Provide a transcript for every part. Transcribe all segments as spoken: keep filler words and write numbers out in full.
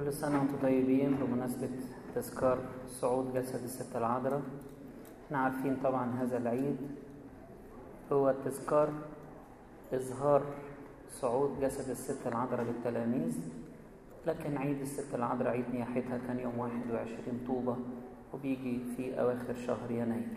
كل سنة وانتم طيبين بمناسبة تذكار صعود جسد الست العذراء. احنا عارفين طبعا هذا العيد هو تذكار إظهار صعود جسد الست العذراء للتلاميذ، لكن عيد الست العذراء عيد نياحتها كان يوم واحد وعشرين طوبة وبيجي في أواخر شهر يناير.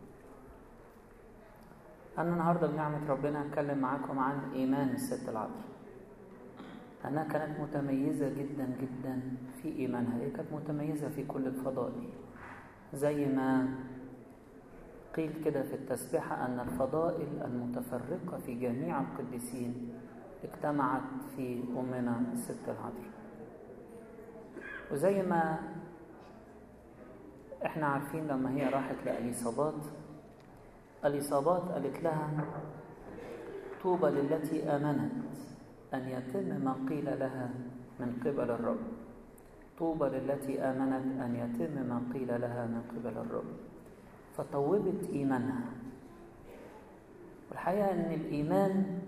أنا النهاردة بنعمة ربنا هتكلم معاكم عن إيمان الست العذراء. أنها كانت متميزة جدا جدا في إيمانها، هي كانت متميزة في كل الفضائل، زي ما قيل كده في التسبيحة أن الفضائل المتفرقة في جميع القديسين اجتمعت في أمنا الست العذراء. وزي ما احنا عارفين لما هي راحت لأليصابات، أليصابات قالت لها: طوبى للتي آمنت أن يتم ما قيل لها من قبل الرب. طوبى للتي آمنت أن يتم ما قيل لها من قبل الرب. فطوبت إيمانها. والحقيقة أن الإيمان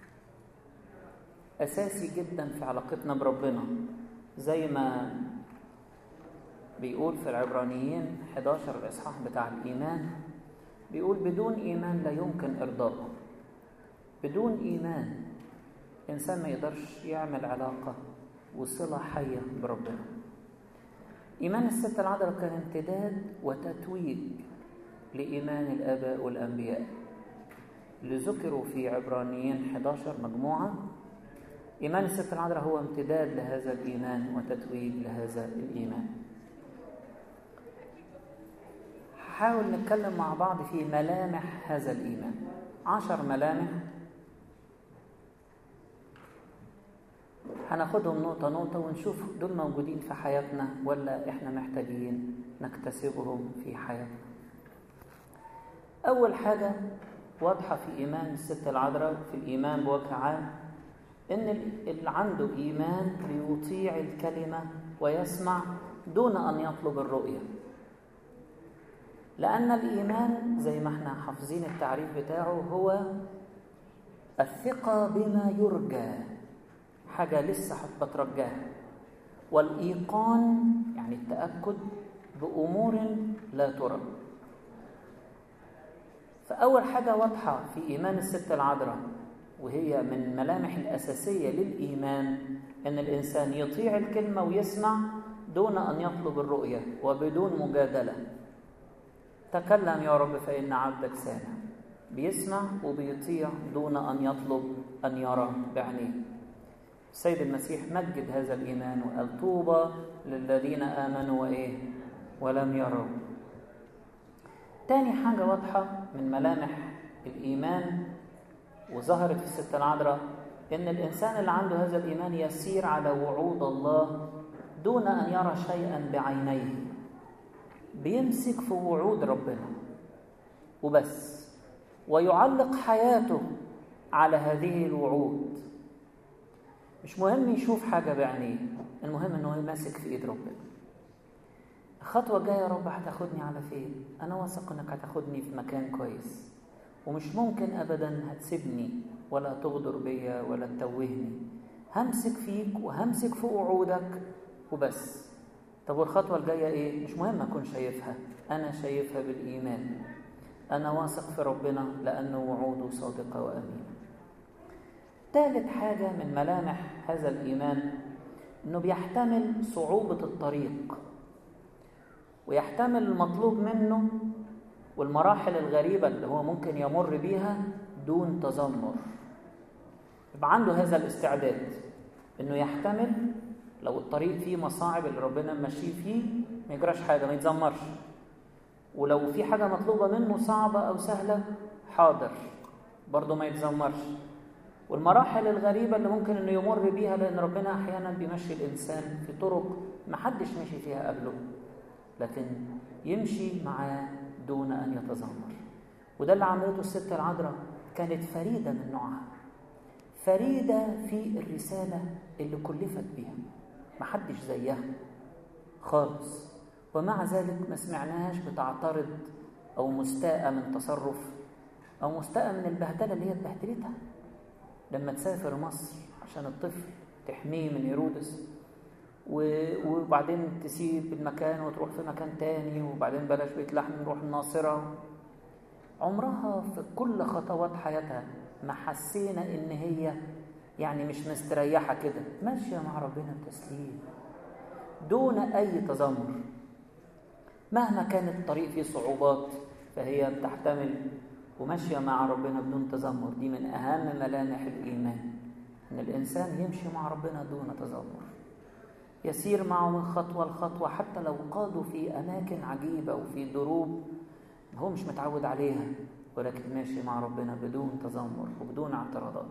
أساسي جدا في علاقتنا بربنا، زي ما بيقول في العبرانيين إحدى عشر الإصحاح بتاع الإيمان، بيقول: بدون إيمان لا يمكن إرضائه. بدون إيمان إنسان ما يقدرش يعمل علاقة وصلة حية بربنا. إيمان الست العذراء كان امتداد وتتويج لإيمان الآباء والأنبياء اللي ذكروا في عبرانيين إحدى عشر مجموعة. إيمان الست العذراء هو امتداد لهذا الإيمان وتتويج لهذا الإيمان. حاول نتكلم مع بعض في ملامح هذا الإيمان، عشر ملامح هناخدهم نقطة نقطة ونشوف دول موجودين في حياتنا ولا إحنا محتاجين نكتسبهم في حياتنا. أول حاجة واضحة في إيمان الست العذراء، في الإيمان بوجه عام، إن اللي عنده إيمان ليطيع الكلمة ويسمع دون أن يطلب الرؤية. لأن الإيمان زي ما احنا حافظين التعريف بتاعه هو الثقة بما يرجى، حاجة لسه هتترجاها، والإيقان يعني التأكد بأمور لا ترى. فأول حاجة واضحة في إيمان الست العذراء، وهي من الملامح الأساسية للإيمان، أن الإنسان يطيع الكلمة ويسمع دون أن يطلب الرؤية وبدون مجادلة. تكلم يا رب فإن عبدك سامع، بيسمع وبيطيع دون أن يطلب أن يرى بعينيه. السيد المسيح مجد هذا الإيمان وقال: طوبى للذين آمنوا وإيه ولم يروا. تاني حاجة واضحة من ملامح الإيمان وظهرت في الست العذراء، إن الإنسان اللي عنده هذا الإيمان يسير على وعود الله دون أن يرى شيئا بعينيه، بيمسك في وعود ربنا وبس، ويعلق حياته على هذه الوعود. مش مهم يشوف حاجة بعينيه، المهم أنه ماسك في إيد ربنا. الخطوة الجاية: يا رب هتاخدني على فين؟ أنا واثق أنك هتاخدني في مكان كويس، ومش ممكن أبدا هتسيبني ولا تغدر بيا ولا تتوهني. همسك فيك وهمسك في وعودك وبس. طب والخطوة الجاية إيه؟ مش مهم أكون شايفها، أنا شايفها بالإيمان. أنا واثق في ربنا لأنه وعوده صادقة وأمينة. ثالث حاجة من ملامح هذا الإيمان أنه بيحتمل صعوبة الطريق، ويحتمل المطلوب منه والمراحل الغريبة اللي هو ممكن يمر بيها دون تذمر. يبقى عنده هذا الاستعداد أنه يحتمل لو الطريق فيه مصاعب اللي ربنا ماشيه فيه ما يجراش حاجة، ما يتذمرش. ولو في حاجة مطلوبة منه صعبة أو سهلة، حاضر برضه ما يتذمرش. والمراحل الغريبة اللي ممكن أنه يمر بيها، لأن ربنا أحيانا بيمشي الإنسان في طرق ما حدش مشي فيها قبله، لكن يمشي معاه دون أن يتذمر. وده اللي عملته الست العذراء، كانت فريدة من نوعها، فريدة في الرسالة اللي كلفت بيها، ما حدش زيها خالص. ومع ذلك ما سمعناهاش بتعترض أو مستاءة من تصرف أو مستاءة من البهدلة اللي هي اتبهدلتها لما تسافر مصر عشان الطفل تحميه من هيرودس، وبعدين تسيب المكان وتروح في مكان تاني، وبعدين بلاش بيت لحم نروح الناصرة. عمرها في كل خطوات حياتها ما حسينا إن هي يعني مش مستريحة كده، ماشية مع ربنا بتسليم دون أي تذمر. مهما كان الطريق فيه صعوبات فهي بتحتمل وماشية مع ربنا بدون تذمر. دي من أهم ملامح الإيمان، إن الإنسان يمشي مع ربنا دون تذمر، يسير معه من خطوة لخطوة، حتى لو قادوا في أماكن عجيبة وفي دروب هو مش متعود عليها، ولكن ماشي مع ربنا بدون تذمر وبدون اعتراضات.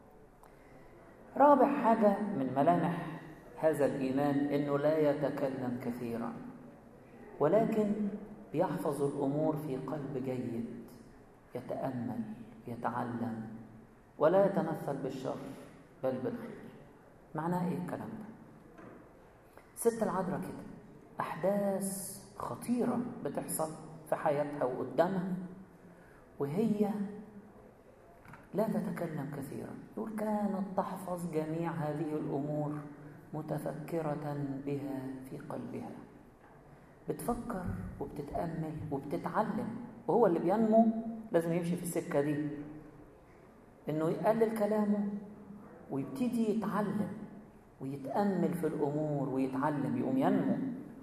رابع حاجة من ملامح هذا الإيمان إنه لا يتكلم كثيرا، ولكن بيحفظ الأمور في قلب جيد، يتأمل يتعلم، ولا يتمثل بالشر بل بالخير. معناه إيه الكلام ده؟ ست العذراء كده أحداث خطيرة بتحصل في حياتها وقدامها وهي لا تتكلم كثيرا. يقول كانت تحفظ جميع هذه الأمور متفكرة بها في قلبها. بتفكر وبتتأمل وبتتعلم، وهو اللي بينمو لازم يمشي في السكة دي، إنه يقلل كلامه ويبتدي يتعلم ويتأمل في الأمور ويتعلم، يقوم ينمو.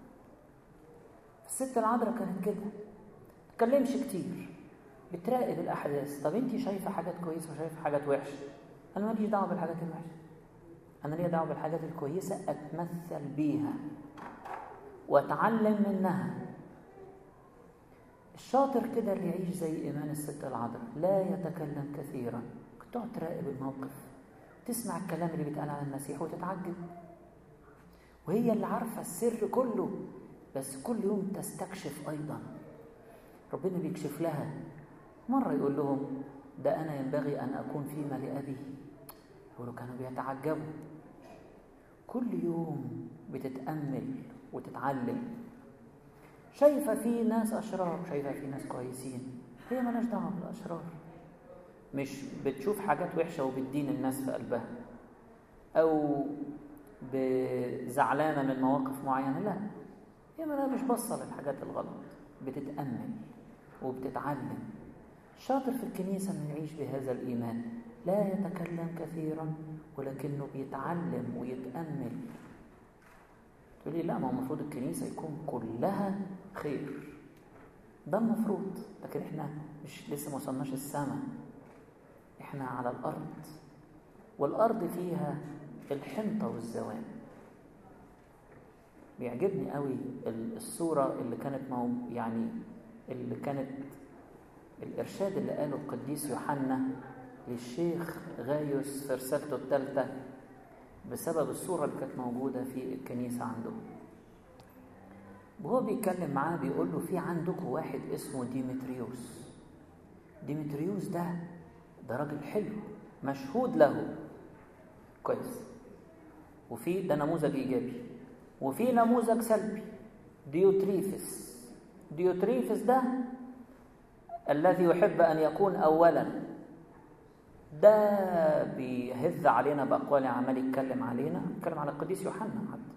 الست العذراء كانت كده، تتكلمش كتير، بتراقب الأحداث. طب أنت شايفة حاجات كويسة وشايفة حاجات وحشة، أنا ماليش دعوة بالحاجات الوحشة، أنا ليا دعوة بالحاجات الكويسة، أتمثل بيها وأتعلم منها. الشاطر كده اللي يعيش زي إيمان الست العذراء، لا يتكلم كثيرا. كنت تقعد تراقب الموقف، تسمع الكلام اللي بيتقال عن المسيح وتتعجب، وهي اللي عارفة السر كله، بس كل يوم تستكشف أيضا. ربنا بيكشف لها. مرة يقول لهم ده أنا ينبغي أن أكون فيما لأبي، يقولوا كانوا بيتعجبوا. كل يوم بتتأمل وتتعلم، شايفة في ناس أشرار، شايفة في ناس كويسين، هي ملاش دعوة بالأشرار. مش بتشوف حاجات وحشة وبتدين الناس في قلبها أو بزعلانة من مواقف معينة، لا، هي مش بصة للحاجات الغلط، بتتأمل وبتتعلم. شاطر في الكنيسة أنه يعيش بهذا الإيمان، لا يتكلم كثيرا ولكنه بيتعلم ويتأمل. تقول لي لا، ما هو المفروض الكنيسة يكون كلها خير، ده المفروض، لكن احنا مش لسه ما وصلناش السماء، احنا على الأرض، والأرض فيها الحنطة والزوان. بيعجبني قوي الصورة اللي كانت مو يعني اللي كانت الإرشاد اللي قاله القديس يوحنا للشيخ غايوس في رسالته الثالثة بسبب الصورة اللي كانت موجودة في الكنيسة عنده. وهو بيتكلم معاه بيقول له في عندكم واحد اسمه ديمتريوس. ديمتريوس ده ده راجل حلو مشهود له كويس، وفي ده نموذج إيجابي، وفي نموذج سلبي ديوتريفس. ديوتريفس ده الذي يحب أن يكون أولا، ده بيهز علينا بأقوال عمال يتكلم علينا، يتكلم على القديس يوحنا حتى،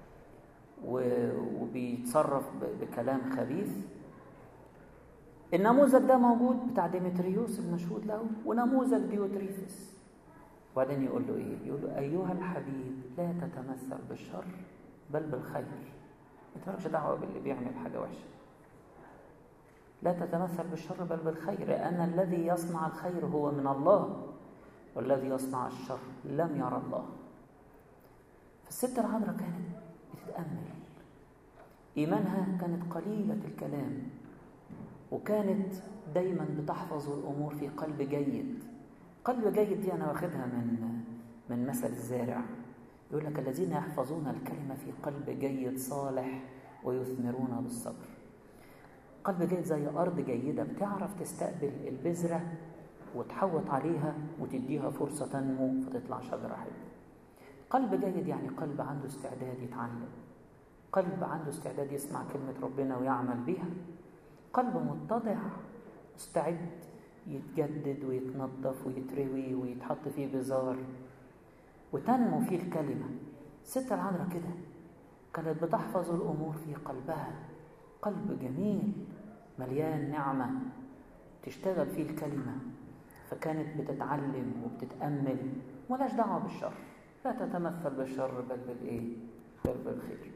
وبيتصرف بكلام خبيث. النموذج ده موجود بتاع ديمتريوس المشهود له، ونموذج ديوتريفس. وبعدين يقول له ايه؟ يقول له ايها الحبيب لا تتمثل بالشر بل بالخير. انت مالكش دعوه باللي بيعمل حاجه وحشه، لا تتمثل بالشر بل بالخير، لأن الذي يصنع الخير هو من الله، والذي يصنع الشر لم يرى الله. فالست العذراء كانت بتتأمل، إيمانها كانت قليلة الكلام، وكانت دايما بتحفظ الأمور في قلب جيد. قلب جيد دي أنا واخدها من من مثل الزارع، يقول لك الذين يحفظون الكلمة في قلب جيد صالح ويثمرون بالصبر. قلب جيد زي أرض جيدة بتعرف تستقبل البذرة وتحوط عليها وتديها فرصة تنمو فتطلع شجرة حلوة. قلب جيد يعني قلب عنده استعداد يتعلم، قلب عنده استعداد يسمع كلمة ربنا ويعمل بها، قلب متضع مستعد يتجدد ويتنظف ويتروي ويتحط فيه بذار وتنمو فيه الكلمة. الست العذراء كده كانت بتحفظ الأمور في قلبها، قلب جميل مليان نعمة تشتغل فيه الكلمة، فكانت بتتعلم وبتتأمل ولاش دعوة بالشر، لا تتمثل بالشر بل بالإيه؟ بل بالخير.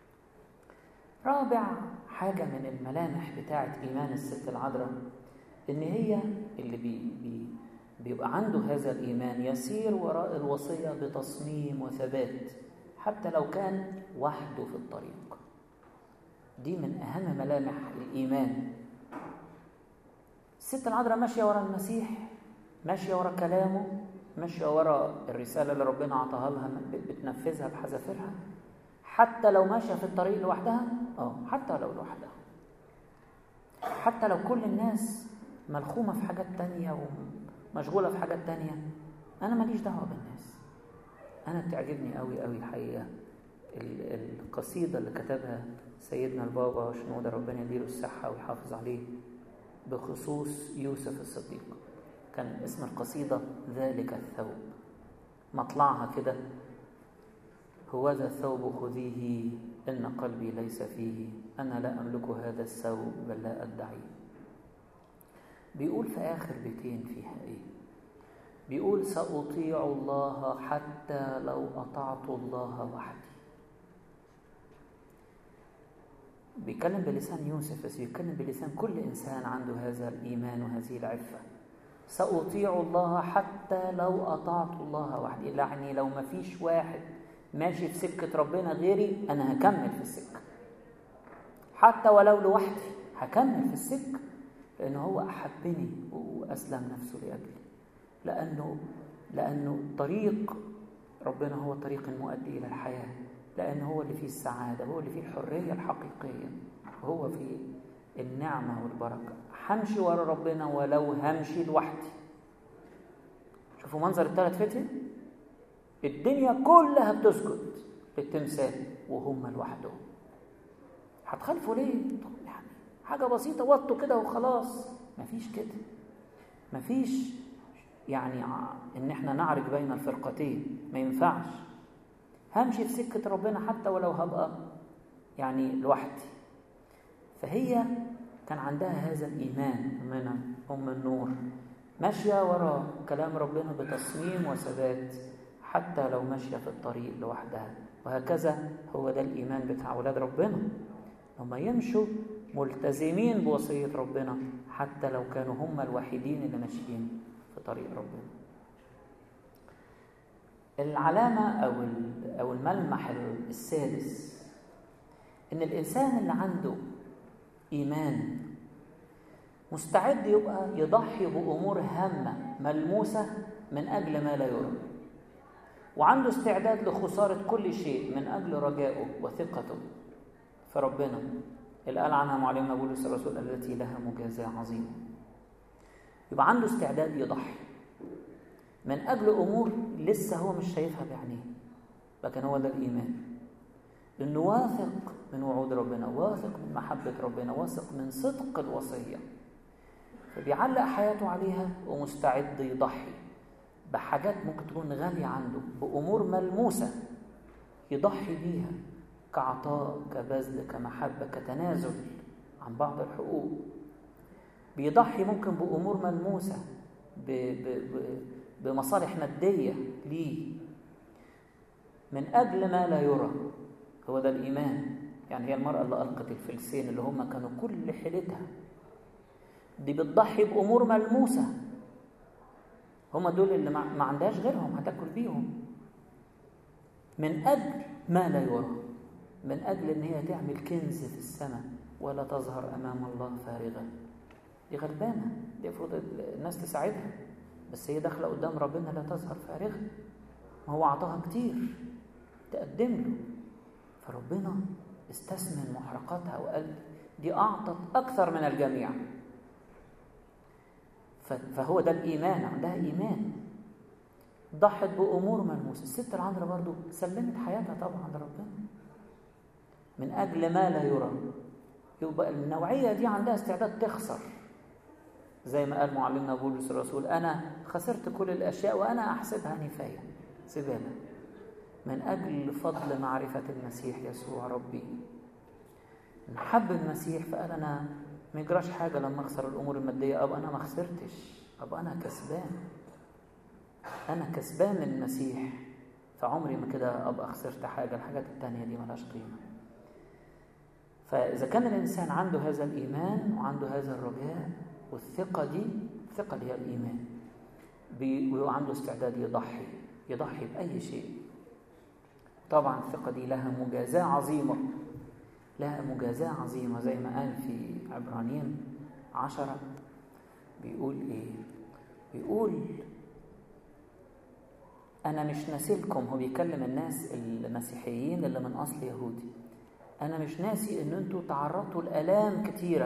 رابع حاجة من الملامح بتاعة إيمان الست العذراء إن هي اللي بي بي بيبقى عنده هذا الإيمان يسير وراء الوصية بتصميم وثبات حتى لو كان وحده في الطريق. دي من أهم ملامح الإيمان. الست العذراء ماشية وراء المسيح، ماشية وراء كلامه، ماشية وراء الرسالة اللي ربنا عطاها لها بتنفذها بحذافيرها، حتى لو ماشية في الطريق لوحدها. اه حتى لو لوحدها، حتى لو كل الناس ملخومة في حاجات تانية ومشغولة في حاجات تانية، أنا ماليش دعوة بالناس. أنا بتعجبني قوي قوي الحقيقة القصيدة اللي كتبها سيدنا البابا شنودة ربنا يديله الصحة ويحافظ عليه بخصوص يوسف الصديق. كان اسم القصيدة ذلك الثوب، مطلعها كده: هوذا الثوب خذيه إن قلبي ليس فيه، أنا لا أملك هذا الثوب بل لا أدعيه. بيقول في آخر بيتين فيها إيه؟ بيقول سأطيع الله حتى لو أطعت الله وحدي. بيتكلم بلسان يوسف بس بيتكلم بلسان كل إنسان عنده هذا الإيمان وهذه العفة. سأطيع الله حتى لو أطعت الله وحدي، يعني لو ما فيش واحد ماشي في سكة ربنا غيري أنا هكمل في السكة، حتى ولو لوحدي هكمل في السكة، لأنه هو أحبني وأسلم نفسه لأجلي، لأنه لأنه طريق ربنا هو الطريق المؤدي إلى الحياة، لأنه هو اللي فيه السعادة، هو اللي فيه الحرية الحقيقية، وهو فيه النعمة والبركة. همشي ورا ربنا ولو همشي لوحدي. شوفوا منظر الثلاث فتية، الدنيا كلها بتسجد للتمثال وهم لوحدهم. هتخالفوا ليه؟ يعني حاجة بسيطة وطوا كده وخلاص. مفيش كده، مفيش يعني ان احنا نعرج بين الفرقتين، ما ينفعش. همشي في سكة ربنا حتى ولو هبقى يعني لوحدي. فهي كان عندها هذا الإيمان من أم النور، ماشية وراء كلام ربنا بتصميم وثبات حتى لو ماشية في الطريق لوحدها. وهكذا هو ده الإيمان بتاع أولاد ربنا، هم يمشوا ملتزمين بوصية ربنا حتى لو كانوا هم الوحيدين اللي ماشيين في طريق ربنا. العلامة أو أو الملمح السادس إن الإنسان اللي عنده إيمان مستعد يبقى يضحي بأمور هامة ملموسة من أجل ما لا يرى، وعنده استعداد لخسارة كل شيء من أجل رجائه وثقته في ربنا اللي قال عنها معلمنا بولس الرسول التي لها مجازاة عظيمة. يبقى عنده استعداد يضحي من أجل أمور لسه هو مش شايفها بعينيه، لكن هو ده الإيمان، إنه واثق من وعود ربنا، واثق من محبة ربنا، واثق من صدق الوصية، فبيعلق حياته عليها ومستعد يضحي بحاجات ممكن تكون غالية عنده، بأمور ملموسة يضحي بيها كعطاء، كبذل، كمحبة، كتنازل عن بعض الحقوق. بيضحي ممكن بأمور ملموسة، ب ب ب بمصالح مادية ليه من أجل ما لا يرى. هو ده الإيمان. يعني هي المرأة اللي ألقت الفلسين اللي هم كانوا كل حيلتها دي بتضحي بأمور ملموسة، هم دول اللي ما عندهاش غيرهم هتاكل بيهم، من أجل ما لا يرى، من أجل إن هي تعمل كنز في السماء ولا تظهر أمام الله فارغة. دي غلبانة، دي المفروض الناس تساعدها، بس هي داخلة قدام ربنا لا تظهر فارغة، ما هو أعطاها كتير تقدم له، فربنا استثمن محرقاتها وقال دي أعطت أكثر من الجميع. فهو ده الإيمان، عندها إيمان، ضحت بأمور ملموسة. الست العذراء برضو سلمت حياتها طبعا لربنا من أجل ما لا يرى. يبقى النوعية دي عندها استعداد تخسر، زي ما قال معلمنا بولس الرسول: أنا خسرت كل الأشياء وأنا أحسبها نفاية زبالة. من أجل فضل معرفة المسيح يسوع ربي. نحب المسيح، فقال أنا ما يجراش حاجة لما أخسر الأمور المادية، أبقى أنا ما خسرتش، أبقى أنا كسبان، أنا كسبان من المسيح، فعمري ما كده أبقى خسرت حاجة. الحاجات التانية دي ملهاش قيمة. فإذا كان الإنسان عنده هذا الإيمان وعنده هذا الرجاء والثقة دي، الثقة اللي هي الإيمان، وعنده استعداد يضحي يضحي بأي شيء. طبعا الثقة دي لها مجازاة عظيمة، لها مجازاة عظيمة زي ما قال في عبرانيين عشرة. بيقول إيه؟ بيقول أنا مش ناسيلكم. هو بيكلم الناس المسيحيين اللي من أصل يهودي. أنا مش ناسي إن أنتوا تعرضتوا لآلام كتيرة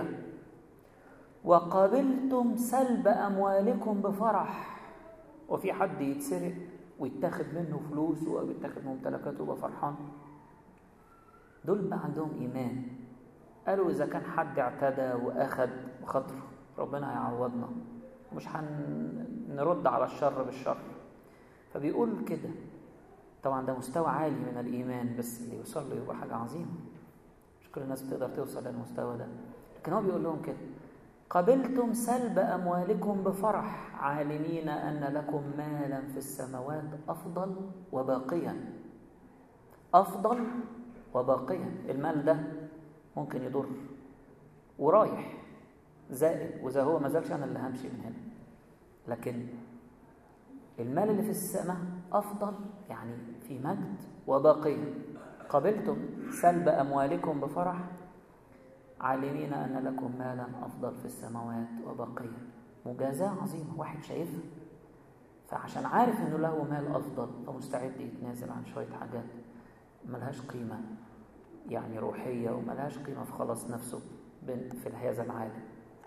وقابلتم سلب أموالكم بفرح. وفي حد يتسرق ويتاخد منه فلوس ويتاخد منه ممتلكاته ويبقى فرحان؟ دول بقى عندهم إيمان. قالوا إذا كان حد اعتدى وأخذ بخاطره ربنا هيعوضنا، مش هنرد على الشر بالشر. فبيقول كده. طبعا ده مستوى عالي من الإيمان، بس اللي يوصل له يبقى حاجة عظيمة. مش كل الناس بتقدر توصل للمستوى ده، لكن هو بيقول لهم كده: قبلتم سلب أموالكم بفرح عالمين أن لكم مالا في السماوات أفضل وباقيا. أفضل وباقيا. المال ده ممكن يضر ورايح زائد، وإذا هو ما زالش أنا اللي همشي من هنا، لكن المال اللي في السماء أفضل، يعني في مجد وباقيا. قبلتم سلب أموالكم بفرح عالمين أن لكم مالا أفضل في السماوات وباقيا. مجازاة عظيمة، واحد شايفها، فعشان عارف أنه له مال أفضل فمستعد يتنازل عن شوية حاجات ملهاش قيمة يعني روحية، وملهاش قيمة في خلاص نفسه في هذا العالم.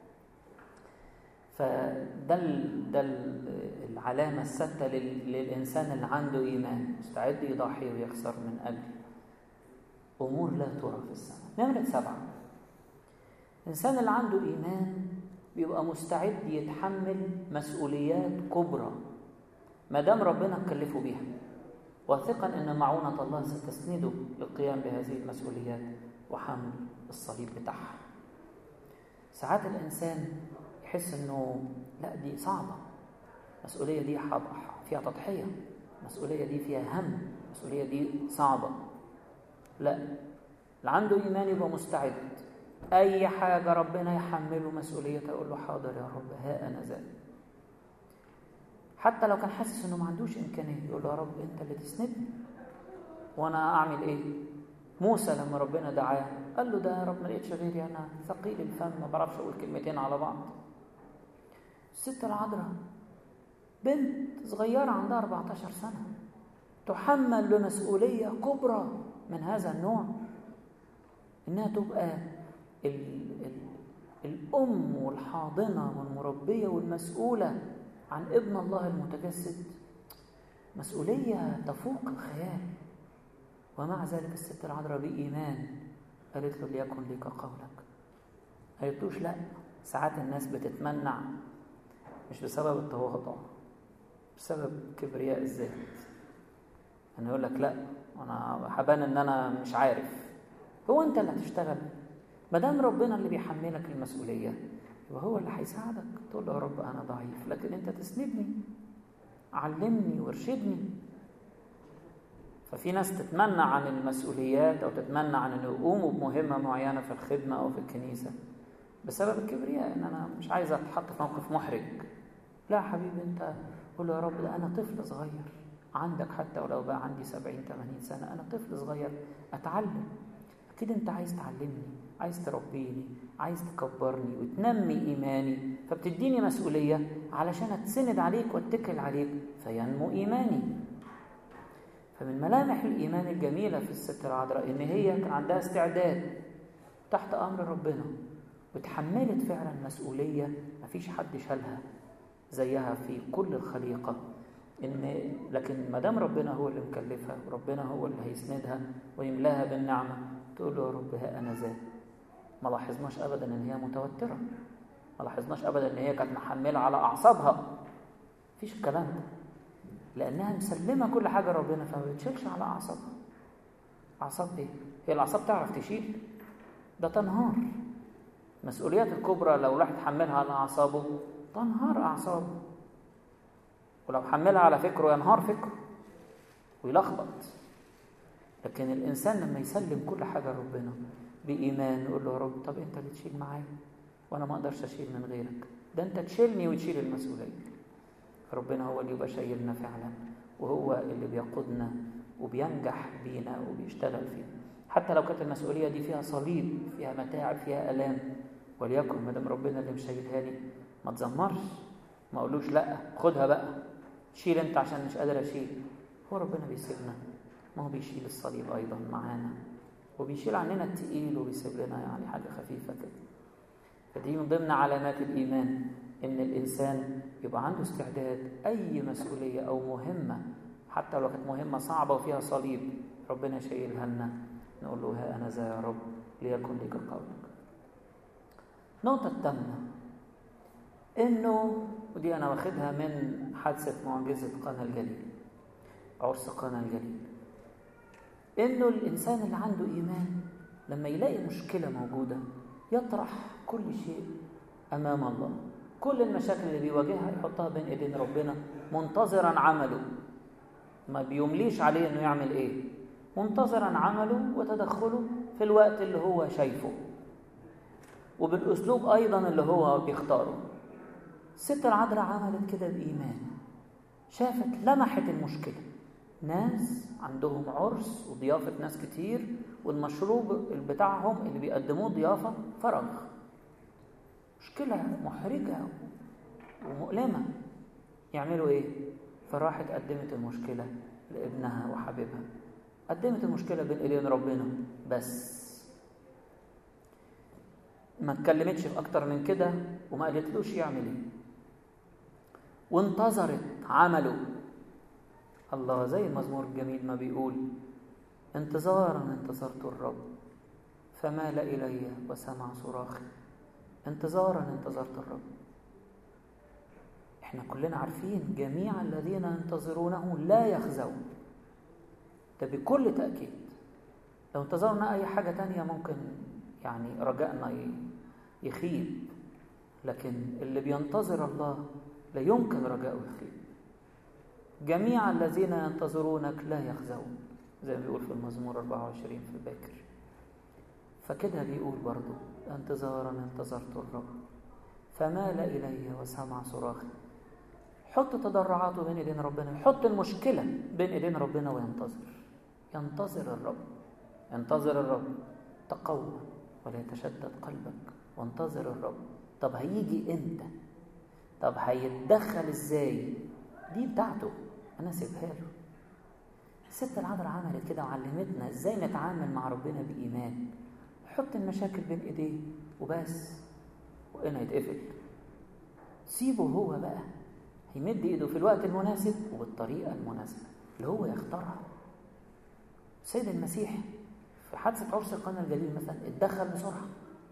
فده ده العلامة السادسة للإنسان اللي عنده إيمان، مستعد يضحي ويخسر من أجل أمور لا ترى في السماء. نمرة سبعة: الإنسان اللي عنده إيمان بيبقى مستعد يتحمل مسؤوليات كبرى ما دام ربنا كلفه بيها، واثقا أن معونة الله ستسنده للقيام بهذه المسؤوليات وحمل الصليب بتاعها. ساعات الإنسان يحس أنه لا دي صعبة، المسؤولية دي فيها تضحية، المسؤولية دي فيها هم، المسؤولية دي صعبة. لا، اللي عنده إيمان يبقى مستعد أي حاجة ربنا يحمله مسؤوليتها يقول له حاضر يا رب، ها أنا ذا. حتى لو كان حاسس أنه ما عندوش إمكانية يقول له يا رب أنت اللي تسندني وأنا أعمل إيه؟ موسى لما ربنا دعاه قال له ده يا رب ما لقيتش غيري، أنا ثقيل الفم ما بعرفش أقول كلمتين على بعض. الست العذراء بنت صغيرة عندها أربعة عشر سنة تحمل بمسؤولية كبرى من هذا النوع، إنها تبقى ال ال الأم والحاضنة والمربية والمسؤولة عن ابن الله المتجسد. مسؤولية تفوق الخيال. ومع ذلك الست العذراء بإيمان قالت له ليكن لك قولك. قالتلوش لا. ساعات الناس بتتمنع مش بسبب التواضع، بسبب كبرياء الذات. أنا يقول لك لا أنا حبان إن أنا مش عارف. هو أنت اللي هتشتغل، ما دام ربنا اللي بيحملك المسؤولية يبقى هو اللي هيساعدك. تقول له يا رب أنا ضعيف لكن أنت تسندني، علمني وارشدني. ففي ناس تتمنى عن المسؤوليات أو تتمنى عن أن يقوموا بمهمة معينة في الخدمة أو في الكنيسة بسبب الكبرياء، إن أنا مش عايز أتحط في موقف محرج. لا حبيبي، أنت قول له يا رب ده أنا طفل صغير عندك، حتى ولو بقى عندي سبعين ثمانين سنة أنا طفل صغير أتعلم. أكيد أنت عايز تعلمني، عايز تربيني، عايز تكبرني وتنمي إيماني، فبتديني مسؤولية علشان أتسند عليك واتكل عليك فينمو إيماني. فمن ملامح الإيمان الجميلة في الست العذراء إن هي كان عندها استعداد تحت أمر ربنا وتحملت فعلا مسؤولية مفيش حد شالها زيها في كل الخليقة. إن لكن ما دام ربنا هو اللي مكلفها وربنا هو اللي هيسندها ويملاها بالنعمة تقول له يا رب ها أنا ذا. ما لاحظناش أبدا إن هي متوترة، ما لاحظناش أبدا إن هي كانت محملة على أعصابها، مفيش الكلام ده. لأنها مسلمة كل حاجة ربنا، فما بتشيلش على أعصابها. أعصاب إيه؟ هي الأعصاب تعرف تشيل؟ ده تنهار. المسؤوليات الكبرى لو الواحد حملها على أعصابه تنهار أعصابه، ولو حملها على فكره ينهار فكره ويلخبط. لكن الإنسان لما يسلم كل حاجة ربنا بإيمان يقول له يا رب طب أنت اللي تشيل معايا وأنا ما أقدرش أشيل من غيرك، ده أنت تشيلني وتشيل المسؤولية. ربنا هو اللي يبقى شايلنا فعلا، وهو اللي بيقودنا وبينجح بينا وبيشتغل فينا. حتى لو كانت المسؤولية دي فيها صليب، فيها متاعب، فيها ألام، وليكن ما دام ربنا اللي مشايلها لي ما تزمرش، ما اقولوش لا خدها بقى شيل انت عشان مش قادر اشيل. هو ربنا بيسيبنا، ما هو بيشيل الصليب ايضا معانا، وبيشيل عننا التقيل وبيسيب لنا يعني حاجه خفيفه كده. فدي من ضمن علامات الايمان، ان الانسان يبقى عنده استعداد اي مسؤوليه او مهمه، حتى لو كانت مهمه صعبه وفيها صليب ربنا شايلها لنا، نقول له ها انا ذا يا رب ليكن لك قولك. النقطه الثامنه انه، ودي انا واخدها من حادثه معجزه قنا الجليل، عرس قنا الجليل، انه الانسان اللي عنده ايمان لما يلاقي مشكله موجوده يطرح كل شيء امام الله. كل المشاكل اللي بيواجهها يحطها بين ايدين ربنا، منتظرا عمله، ما بيمليش عليه انه يعمل ايه، منتظرا عمله وتدخله في الوقت اللي هو شايفه وبالاسلوب ايضا اللي هو بيختاره. الست العذراء عملت كده بإيمان، شافت لمحت المشكلة، ناس عندهم عرس وضيافة ناس كتير، والمشروب بتاعهم اللي بيقدموه ضيافة فرغ، مشكلة محرجة ومؤلمة، يعملوا ايه؟ فراحت قدمت المشكلة لابنها وحبيبها، قدمت المشكلة بين ايدين ربنا بس، ما اتكلمتش اكتر من كده وما قالتلوش يعمل ايه، وانتظرت عمله. الله زي المزمور الجميل ما بيقول انتظارا انتظرت الرب فمال إلي وسمع صراخي. انتظارا انتظرت الرب. احنا كلنا عارفين جميع الذين ينتظرونه لا يخزون، ده بكل تأكيد. لو انتظرنا أي حاجة تانية ممكن يعني رجائنا يخيب، لكن اللي بينتظر الله لا يمكن رجاءه يخيب. جميع الذين ينتظرونك لا يخزون، زي ما بيقول في المزمور أربعة وعشرين في الباكر. فكده بيقول برضو انتظارا انتظرت الرب فمال إلي وسمع صراخي. حط تضرعاته بين ايدين ربنا، يحط المشكلة بين ايدين ربنا وينتظر. ينتظر الرب، ينتظر الرب، تقوى ولا يتشدد قلبك، وانتظر الرب. طب هيجي امتى؟ طب هيتدخل ازاي؟ دي بتاعته، انا سيبها له. الست العذراء عملت كده وعلمتنا ازاي نتعامل مع ربنا بإيمان. حط المشاكل بين ايديه وبس، وهنا يتقفل. سيبه هو بقى، هيمد ايده في الوقت المناسب وبالطريقة المناسبة اللي هو يختارها. السيد المسيح في حادثة عرس قنا الجليل مثلا اتدخل بسرعة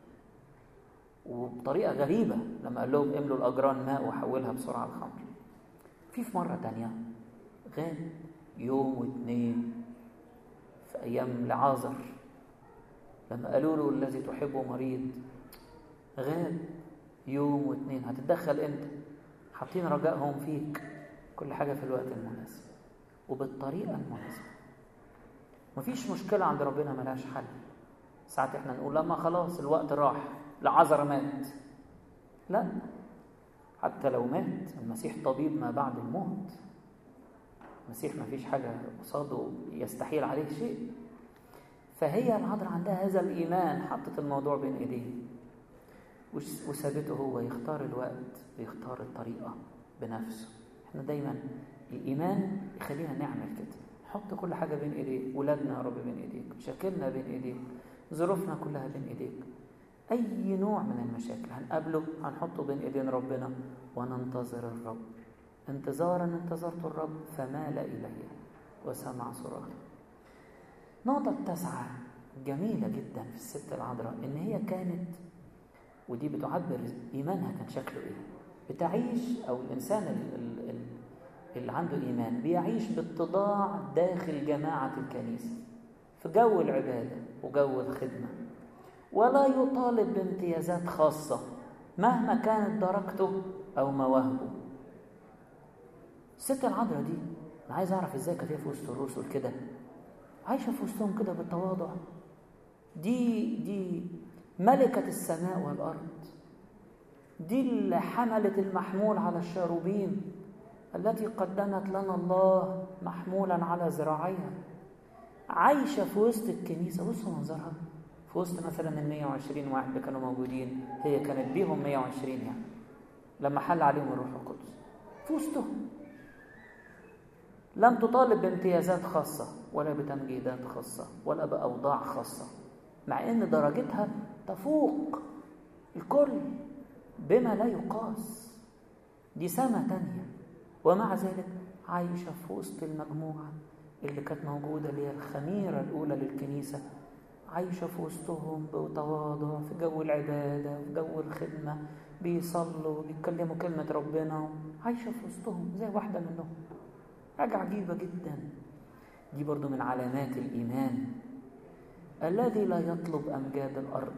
وبطريقة غريبة، لما قال لهم املوا الأجران ماء وحولها بسرعة الخمر. في في مرة تانية غاب يوم واثنين في أيام لعازر، لما قالوا له الذي تحبه مريض، غاب يوم واثنين. هتتدخل امتى؟ حاطين رجائهم فيك، كل حاجة في الوقت المناسب وبالطريقة المناسبة. مفيش مشكلة عند ربنا ملاش حل. ساعات احنا نقول لما خلاص الوقت راح، لعازر مات. لا، حتى لو مات المسيح طبيب ما بعد الموت. المسيح ما فيش حاجة قصاده يستحيل عليه شيء. فهي العذراء عندها هذا الإيمان، حطت الموضوع بين إيديه وسابته هو يختار الوقت ويختار الطريقة بنفسه. احنا دايما الإيمان يخلينا نعمل كده، نحط كل حاجة بين إيديك. ولادنا يا رب بين إيديك، مشاكلنا بين إيديك، ظروفنا كلها بين إيديك. أي نوع من المشاكل هنقابله هنحطه بين إيدين ربنا وننتظر الرب. انتظارا انتظرت الرب فمال إلي وسمع صراخي. نقطة التاسعة جميلة جدا في الست العذراء، إن هي كانت، ودي بتعبر إيمانها كان شكله إيه، بتعيش، أو الإنسان ال ال ال اللي عنده إيمان بيعيش باتضاع داخل جماعة الكنيسة في جو العبادة وجو الخدمة، ولا يطالب بامتيازات خاصة مهما كانت درجته أو مواهبه. الست العذراء دي أنا عايز أعرف إزاي كانت في وسط الرسل كده، عايشة في وسطهم كده بالتواضع. دي دي ملكة السماء والأرض، دي اللي حملت المحمول على الشاروبين التي قدمت لنا الله محمولا على ذراعيها، عايشة في وسط الكنيسة. بصوا منظرها في وسط مثلا ال مية وعشرين واحد اللي كانوا موجودين، هي كانت بيهم مية وعشرين يعني لما حل عليهم الروح القدس في وسطهم. لم تطالب بامتيازات خاصة ولا بتمجيدات خاصة ولا بأوضاع خاصة، مع ان درجتها تفوق الكل بما لا يقاس. دي سنة تانية، ومع ذلك عايشة في وسط المجموعة اللي كانت موجودة، اللي هي الخميرة الأولى للكنيسة، عايشة في وسطهم بتواضع في جو العبادة في جو الخدمة، بيصلوا بيتكلموا كلمة ربنا، عايشة في وسطهم زي واحدة منهم. حاجة عجيبة جدا. دي برضو من علامات الإيمان الذي لا يطلب أمجاد الأرض،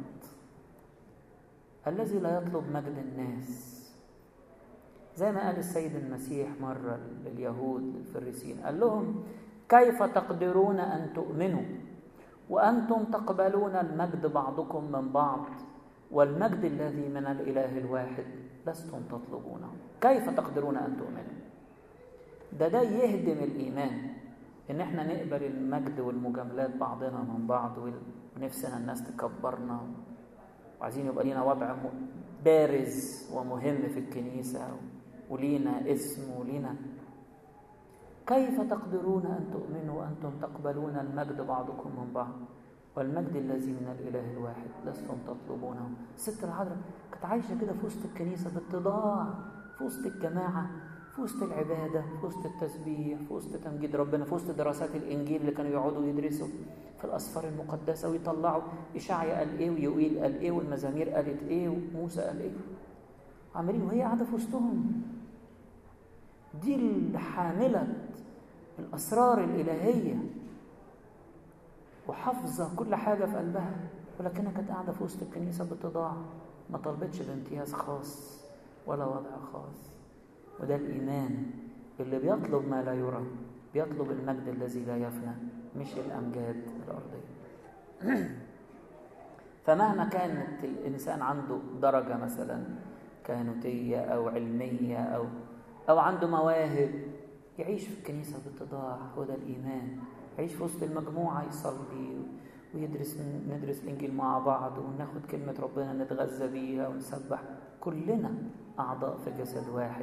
الذي لا يطلب مجد الناس. زي ما قال السيد المسيح مرة لليهود للفريسيين، قال لهم: كيف تقدرون أن تؤمنوا وأنتم تقبلون المجد بعضكم من بعض، والمجد الذي من الإله الواحد لستم تطلبونه؟ كيف تقدرون أن تؤمنوا؟ ده ده يهدم الإيمان، إن احنا نقبل المجد والمجاملات بعضنا من بعض، ونفسنا الناس تكبرنا، وعايزين يبقى لينا وضع بارز ومهم في الكنيسة، ولينا اسم ولينا. كيف تقدرون أن تؤمنوا وأنتم تقبلون المجد بعضكم من بعض، والمجد الذي من الإله الواحد لستم تطلبونه؟ الست العذراء كانت عايشة كده في وسط الكنيسة باتضاع، في وسط الجماعة، في وسط العبادة، في وسط التسبيح، في وسط تمجيد ربنا، في وسط دراسات الإنجيل اللي كانوا يقعدوا يدرسوا في الأسفار المقدسة ويطلعوا إشعيا قال إيه ويوئيل قال إيه والمزامير قالت إيه وموسى قال إيه، عاملين وهي قاعدة في وسطهم. دي اللي حاملة الأسرار الإلهية وحافظة كل حاجة في قلبها، ولكنها كانت قاعدة في وسط الكنيسة باتضاع، ما طلبتش بامتياز خاص ولا وضع خاص. وده الإيمان اللي بيطلب ما لا يرى، بيطلب المجد الذي لا يفنى مش الأمجاد الأرضية. فمهما كانت الإنسان عنده درجة مثلا كهنوتية أو علمية أو أو عنده مواهب، يعيش في الكنيسة باتضاع. هو ده الإيمان. يعيش في وسط المجموعة، يصلي ويدرس ندرس الإنجيل مع بعض، وناخد كلمة ربنا نتغذى بيها ونسبح، كلنا أعضاء في جسد واحد.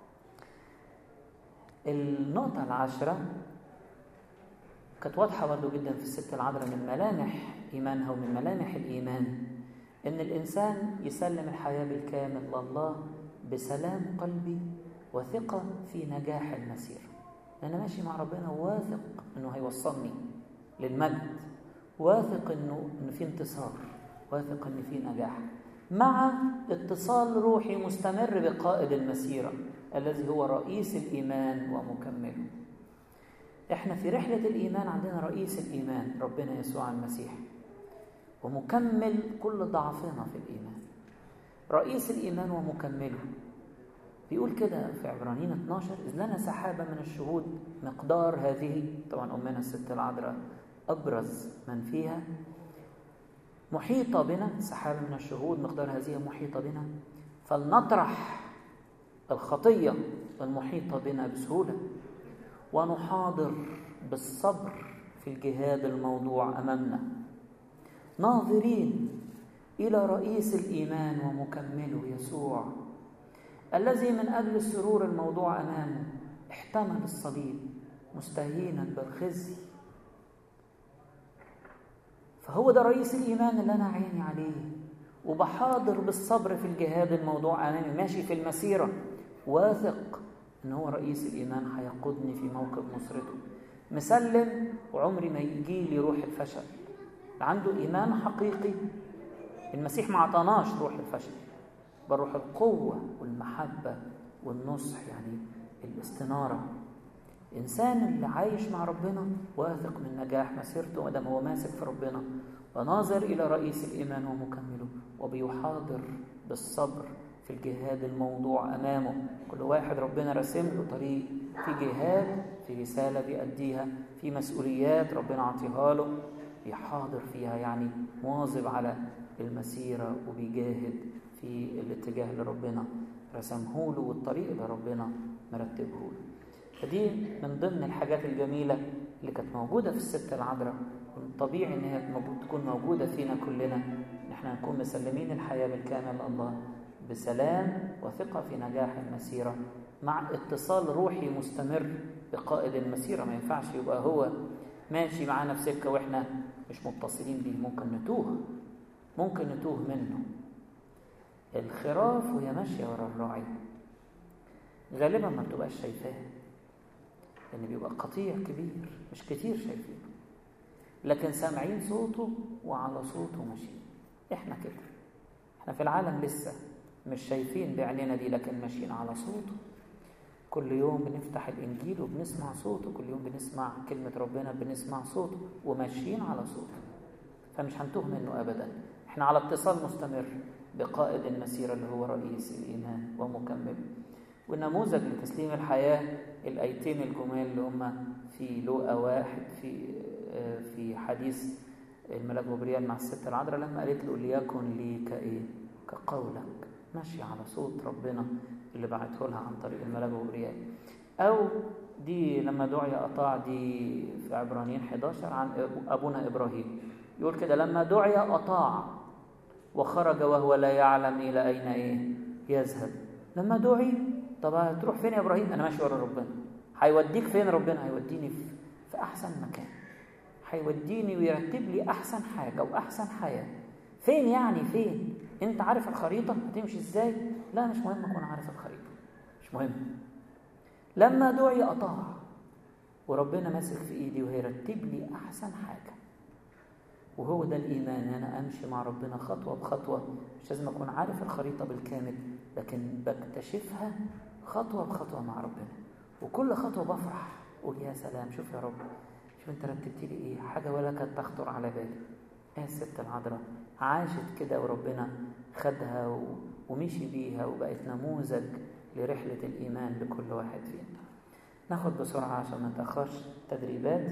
النقطة العاشرة كانت واضحة برضو جدا في الست العذراء من ملامح إيمانها ومن ملامح الإيمان، إن الإنسان يسلم الحياة بالكامل لله بسلام قلبي وثقة في نجاح المسير. أنا ماشي مع ربنا واثق إنه هيوصلني للمجد، واثق إنه إنه في انتصار، واثق إن في نجاح، مع اتصال روحي مستمر بقائد المسيرة الذي هو رئيس الإيمان ومكمله. إحنا في رحلة الإيمان عندنا رئيس الإيمان ربنا يسوع المسيح، ومكمل كل ضعفنا في الإيمان. رئيس الإيمان ومكمله بيقول كده في عبرانيين اثناشر: إذ لنا سحابة من الشهود مقدار هذه، طبعا أمنا الست العذراء أبرز من فيها، محيطة بنا، سحابة من الشهود مقدار هذه محيطة بنا، فلنطرح الخطية المحيطة بنا بسهولة، ونحاضر بالصبر في الجهاد الموضوع أمامنا، ناظرين إلى رئيس الإيمان ومكمله يسوع، الذي من أجل السرور الموضوع أمامه احتمل الصليب مستهينا بالخزي. فهو ده رئيس الإيمان اللي أنا عيني عليه، وبحاضر بالصبر في الجهاد الموضوع أمامي، ماشي في المسيرة واثق إن هو رئيس الإيمان هيقودني في موكب نصرته، مسلم وعمري ما يجي لي روح الفشل. عنده إيمان حقيقي. المسيح ما عطاناش روح الفشل، بل روح القوة والمحبة والنصح، يعني الاستنارة. الإنسان اللي عايش مع ربنا واثق من نجاح مسيرته مادام هو ماسك في ربنا وناظر إلى رئيس الإيمان ومكمله، وبيحاضر بالصبر في الجهاد الموضوع أمامه. كل واحد ربنا رسم له طريق، في جهاد، في رسالة بيأديها، في مسؤوليات ربنا عطيها له بيحاضر فيها، يعني مواظب على المسيرة وبيجاهد في الاتجاه اللي ربنا رسمه له والطريق اللي ربنا مرتبه له. فدي من ضمن الحاجات الجميلة اللي كانت موجودة في الست العذراء، طبيعي ان هي تكون موجودة فينا كلنا، ان احنا نكون مسلمين الحياة بالكامل لله بسلام وثقة في نجاح المسيرة، مع اتصال روحي مستمر بقائد المسيرة. ما ينفعش يبقى هو ماشي معانا في سكة واحنا مش متصلين بيه، ممكن نتوه ممكن نتوه منه. الخراف وهي ماشية ورا الراعي غالبا ما بتبقاش شايفاه، لأن بيبقى قطيع كبير مش كتير شايفينه، لكن سامعين صوته وعلى صوته ماشيين. احنا كده، احنا في العالم لسه مش شايفين بعيننا دي، لكن ماشيين على صوته. كل يوم بنفتح الإنجيل وبنسمع صوته، كل يوم بنسمع كلمة ربنا بنسمع صوته وماشيين على صوته، فمش هنتوه منه أبدا. احنا على اتصال مستمر بقائد المسيرة اللي هو رئيس الإيمان ومكمل. والنموذج لتسليم الحياة الآيتين الجمال اللي هم في لوقا واحد في في حديث الملاك جبريل مع الست العذراء لما قالت له ليكن لي كايه كقولك، ماشي على صوت ربنا اللي بعته لها عن طريق الملاك جبريل. او دي لما دعي اطاع، دي في عبرانيين إحدى عشر عن ابونا ابراهيم، يقول كده لما دعي اطاع وخرج وهو لا يعلم الى اين ايه يذهب. لما دعي، طب هتروح فين يا ابراهيم؟ انا ماشي ورا ربنا. هيوديك فين ربنا؟ هيوديني في, في احسن مكان، هيوديني ويرتب لي احسن حاجه واحسن حياه. فين يعني فين؟ انت عارف الخريطه هتمشي ازاي؟ لا مش مهم اكون عارف الخريطه، مش مهم. لما دعي اطاع وربنا ماسك في ايدي وهيرتب لي احسن حاجه. وهو ده الايمان، انا امشي مع ربنا خطوه بخطوه، مش لازم اكون عارف الخريطه بالكامل، لكن بكتشفها خطوه بخطوه مع ربنا. وكل خطوه بفرح، اقول يا سلام، شوف يا رب، شوف انت رتبت لي ايه حاجه ولا كانت تخطر على بالي. ايه الست العذراء عاشت كده وربنا خدها و... ومشي بيها وبقت نموذج لرحله الايمان لكل واحد فينا. ناخد بسرعه عشان ما نتاخرش تدريبات.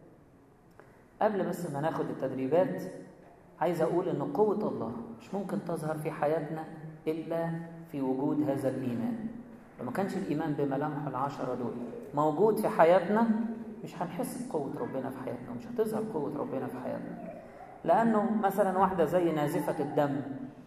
قبل بس ما ناخد التدريبات عايز اقول ان قوه الله مش ممكن تظهر في حياتنا الا في وجود هذا الايمان. لو ما كانش الايمان بملامحه العشره دول موجود في حياتنا مش هنحس بقوه ربنا في حياتنا، ومش هتظهر قوه ربنا في حياتنا. لانه مثلا واحده زي نازفه الدم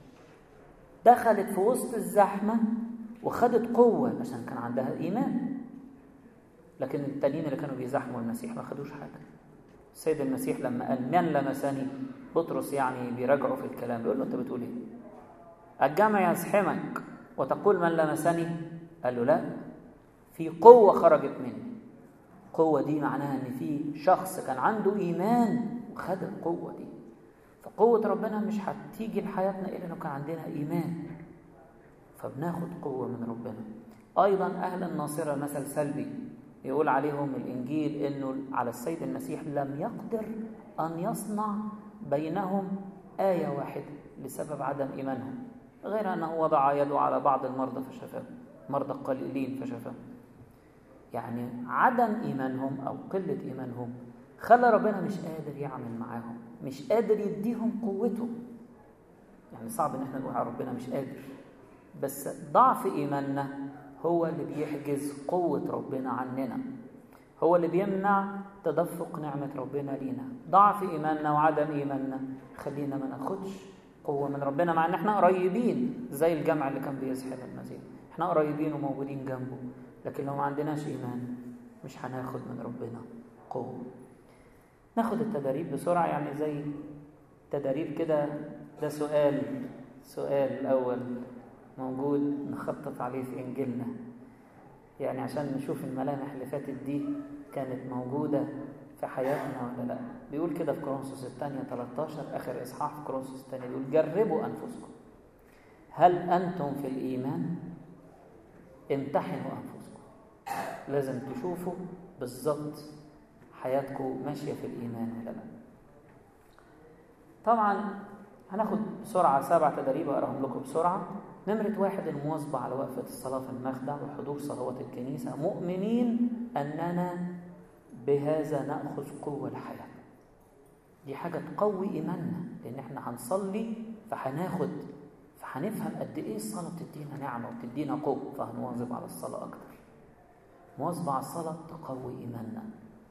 دخلت في وسط الزحمه وخدت قوه عشان كان عندها ايمان، لكن التانيين اللي كانوا بيزاحموا المسيح ما خدوش حاجه. السيد المسيح لما قال من لمسني، بطرس يعني بيراجعوا في الكلام، بيقول له انت بتقول ايه؟ الجمع يزحمك وتقول من لمسني؟ قال له لا، في قوه خرجت مني. قوه دي معناها ان في شخص كان عنده ايمان وخد القوه دي. فقوه ربنا مش هتيجي لحياتنا الا لو كان عندنا ايمان، فبناخد قوه من ربنا. ايضا اهل الناصره مثل سلبي يقول عليهم الإنجيل إنه على السيد المسيح لم يقدر أن يصنع بينهم آية واحدة لسبب عدم إيمانهم، غير أنه وضع يده على بعض المرضى فشفاهم، مرضى قليلين فشفاهم. يعني عدم إيمانهم أو قلة إيمانهم خلى ربنا مش قادر يعمل معاهم، مش قادر يديهم قوته. يعني صعب إن احنا نقول على ربنا مش قادر، بس ضعف إيماننا هو اللي بيحجز قوة ربنا عننا، هو اللي بيمنع تدفق نعمة ربنا لينا. ضعف إيماننا وعدم إيماننا خلينا ما ناخدش قوة من ربنا، مع ان احنا قريبين زي الجمع اللي كان بيزحف المسيح، احنا قريبين وموجودين جنبه، لكن لو ما عندناش إيمان مش هناخد من ربنا قوة. ناخد التدريب بسرعة، يعني زي تدريب كده. ده سؤال سؤال الأول موجود نخطط عليه في إنجيلنا، يعني عشان نشوف الملامح اللي فاتت دي كانت موجودة في حياتنا ولا لا. بيقول كده في كورنثوس الثانية ثلاثة عشر، آخر إصحاح في كورنثوس الثانية، بيقول جربوا أنفسكم هل أنتم في الإيمان؟ امتحنوا أنفسكم. لازم تشوفوا بالظبط حياتكم ماشية في الإيمان ولا لا. طبعا هناخد بسرعة سبع تدريب أقراهم لكم بسرعة. نمرة واحد: المواظبة على وقفة الصلاة في المخدع وحضور صلوات الكنيسة، مؤمنين أننا بهذا نأخذ قوة الحياة. دي حاجة تقوي إيماننا، لأن احنا هنصلي فهناخد فهنفهم قد إيه الصلاة بتدينا نعمة وبتدينا قوة، فهنواظب على الصلاة أكتر. مواظبة على الصلاة تقوي إيماننا،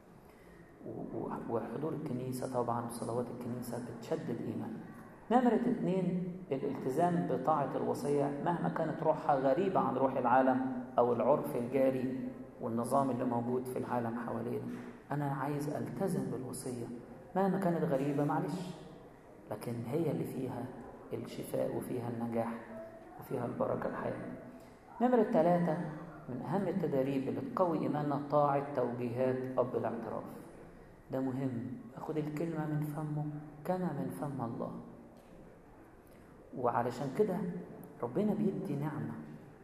وحضور الكنيسة طبعا وصلوات الكنيسة بتشدد إيماننا. نمرة اتنين: الالتزام بطاعة الوصية مهما كانت روحها غريبة عن روح العالم أو العرف الجاري والنظام اللي موجود في العالم حوالينا. أنا عايز ألتزم بالوصية مهما كانت غريبة، معلش، لكن هي اللي فيها الشفاء وفيها النجاح وفيها البركة الحياة. نمرة ثلاثة: من أهم التدريب اللي تقوي إيماننا طاعة توجيهات أب الاعتراف. ده مهم، أخد الكلمة من فمه كما من فم الله. وعلشان كده ربنا بيدي نعمة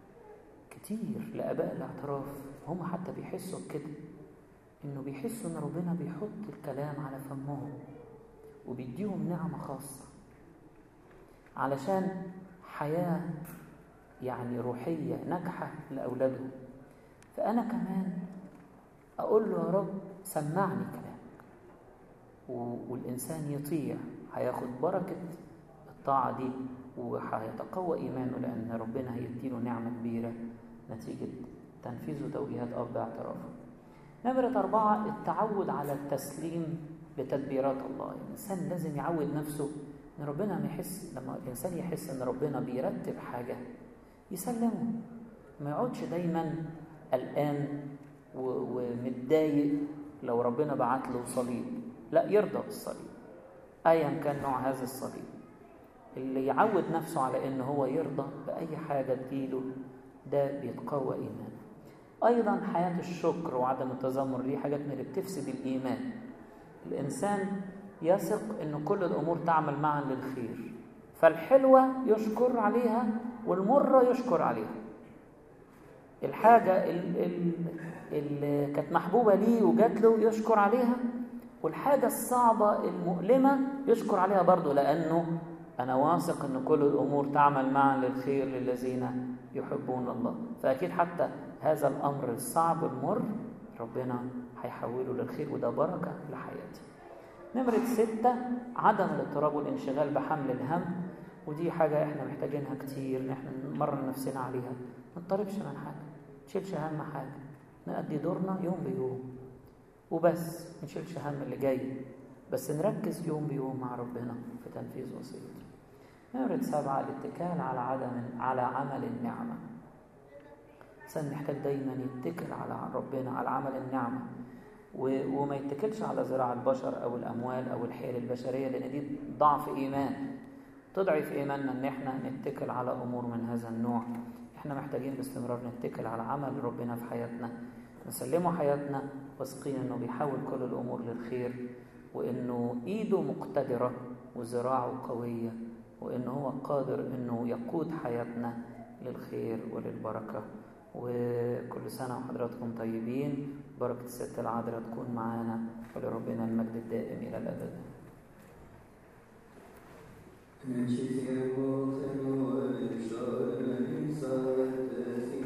كتير لآباء الاعتراف، هم حتى بيحسوا بكده، إنه بيحسوا إن ربنا بيحط الكلام على فمهم وبيديهم نعمة خاصة علشان حياة يعني روحية ناجحة لأولادهم. فأنا كمان أقول له يا رب سمعني كلام، والإنسان يطيع، هياخد بركة الطاعة دي وهيتقوى إيمانه، لأن ربنا هيديله نعمة كبيرة نتيجة تنفيذ توجيهات أب اعترافه. نمرة أربعة: التعود على التسليم لتدبيرات الله. الإنسان لازم يعود نفسه إن ربنا ما يحس، لما الإنسان يحس إن ربنا بيرتب حاجة يسلمه، ما يقعدش دايما قلقان ومتضايق لو ربنا بعت له صليب، لا، يرضى بالصليب أيا كان نوع هذا الصليب. اللي يعود نفسه على إنه هو يرضى بأي حاجة تجيله ده بيتقوى إيمانه. أيضا حياة الشكر وعدم التذمر دي حاجات من اللي بتفسد الإيمان. الإنسان يثق إن كل الأمور تعمل معا للخير، فالحلوة يشكر عليها والمرة يشكر عليها. الحاجة اللي كانت محبوبة ليه وجات له يشكر عليها، والحاجة الصعبة المؤلمة يشكر عليها برضو، لأنه أنا واثق أن كل الأمور تعمل معا للخير للذين يحبون الله. فأكيد حتى هذا الأمر الصعب المر ربنا هيحوله للخير، وده بركة لحياتي. نمرة ستة: عدم الاضطراب والانشغال بحمل الهم. ودي حاجة احنا محتاجينها كتير، ان احنا نمرن نفسنا عليها. ما نضطربش من حاجة، ما نشيلش هم حاجة، نأدي دورنا يوم بيوم وبس، ما نشيلش هم اللي جاي، بس نركز يوم بيوم مع ربنا في تنفيذ وصيته. نمرة سبعة: الاتكال على عدم على عمل النعمة. الإنسان محتاج دايما يتكل على ربنا، على عمل النعمة، وما يتكلش على زراعة البشر أو الأموال أو الحيل البشرية، لأن دي ضعف إيمان، تضعف إيماننا إن إحنا نتكل على أمور من هذا النوع. إحنا محتاجين باستمرار نتكل على عمل ربنا في حياتنا، نسلمه حياتنا واثقين إنه بيحول كل الأمور للخير، وإنه إيده مقتدرة وذراعه قوية، وإنه هو قادر إنه يقود حياتنا للخير وللبركة. وكل سنة وحضراتكم طيبين، بركة الست العذراء تكون معانا، ولربنا المجد الدائم إلى الأبد.